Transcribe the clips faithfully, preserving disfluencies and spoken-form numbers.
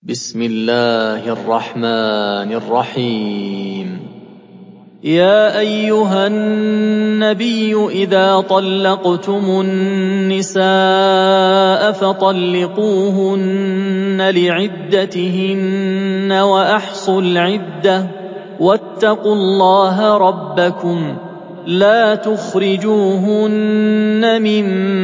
بسم الله الرحمن الرحيم. يا أيها النبي إذا طلقتم النساء فطلقوهن لعدتهن وأحصوا العدة واتقوا الله ربكم لا تخرجوهن من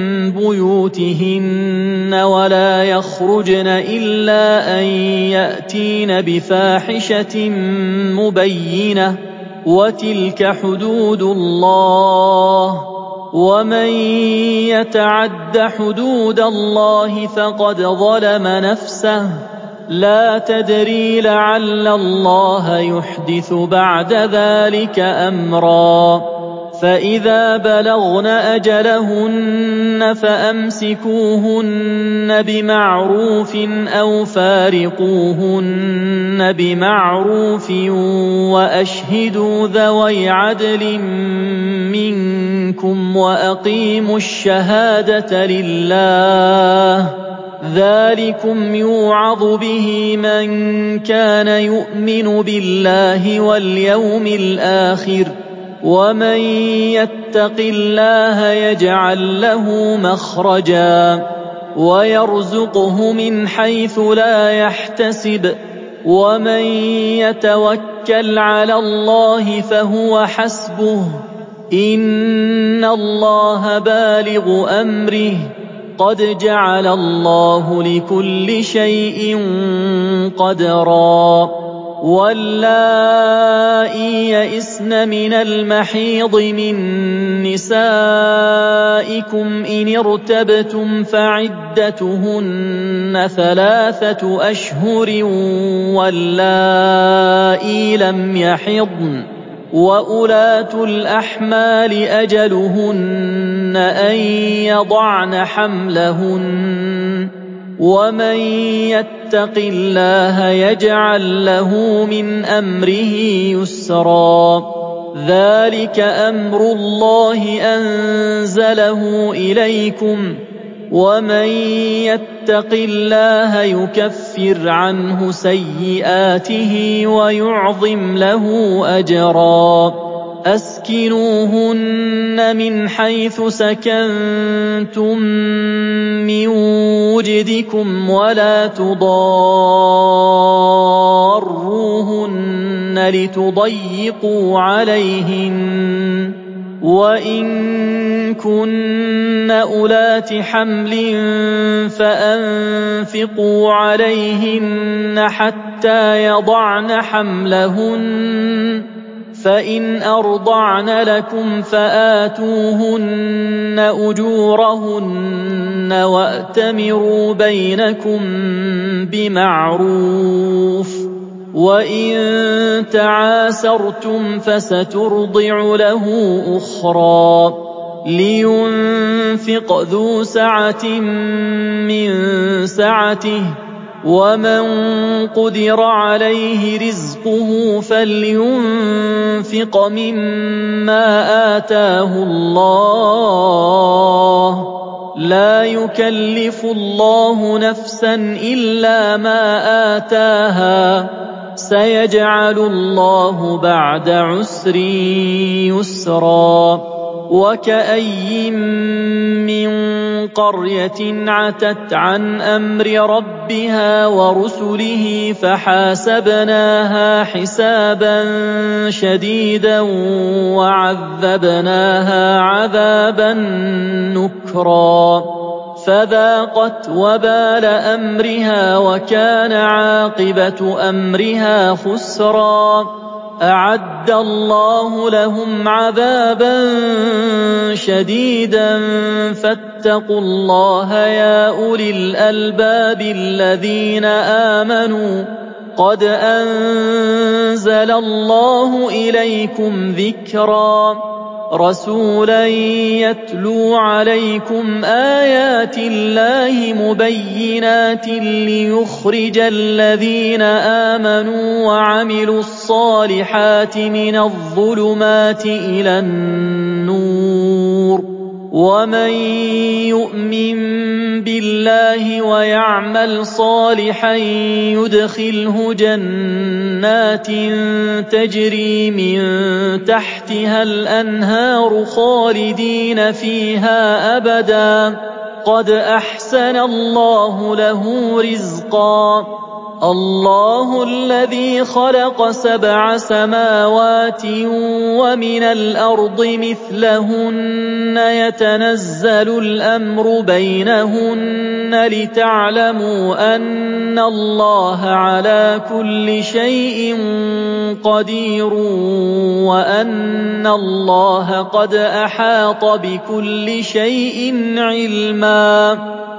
بيوتهن ولا يخرجن إلا أن يأتين بفاحشة مبينة وتلك حدود الله ومن يتعد حدود الله فقد ظلم نفسه لا تدري لعل الله يحدث بعد ذلك أمرا فإذا بلغن أجلهن فأمسكوهن بمعروف أو فارقوهن بمعروف وأشهدوا ذوي عدل منكم وأقيموا الشهادة لله ذلكم يوعظ به من كان يؤمن بالله واليوم الآخر ومن يتق الله يجعل له مخرجا ويرزقه من حيث لا يحتسب ومن يتوكل على الله فهو حسبه إن الله بالغ أمره قد جعل الله لكل شيء قدرا واللائي يئسن من المحيض من نسائكم إن ارتبتم فعدتهن ثلاثة أشهر واللائي لم يحضن وأولات الأحمال أجلهن أن يضعن حملهن ومن يتق الله يجعل له من أمره يسرا ذلك أمر الله أنزله إليكم ومن يتق الله يكفر عنه سيئاته ويعظم له أجرا أسكنوهن من حيث سكنتم من وجدكم ولا تضاروهن لتضيقوا عليهن وإن كن أولات حمل فأنفقوا عليهن حتى يضعن حملهن فإن أرضعن لكم فآتوهن أجورهن وأتمروا بينكم بمعروف وإن تعاسرتم فسترضع له أخرى لينفق ذو سعة من سعته ومن قدر عليه رزقه فلينفق مما آتاه الله لا يكلف الله نفسا إلا ما آتاها سيجعل الله بعد عسر يسرا وكأي من قرية عتت عن أمر ربها ورسله فحاسبناها حسابا شديدا وعذبناها عذابا نكرا فذاقت وبال أمرها وكان عاقبة أمرها خسرا أعد الله لهم عذابا شديدا فاتقوا الله يا أولي الألباب الذين آمنوا قد أنزل الله إليكم ذكرا رسولا يتلو عليكم آيات الله مبينات ليخرج الذين آمنوا وعملوا الصالحات من الظلمات إلى النور ومن يؤمن بالله ويعمل صالحا يدخله جنات تجري من تحتها الأنهار خالدين فيها أبدا قد أحسن الله له رزقا. الله الذي خلق سبع سماوات ومن الأرض مثلهن يتنزل الأمر بينهن لتعلموا أن الله على كل شيء قدير وأن الله قد أحاط بكل شيء علما.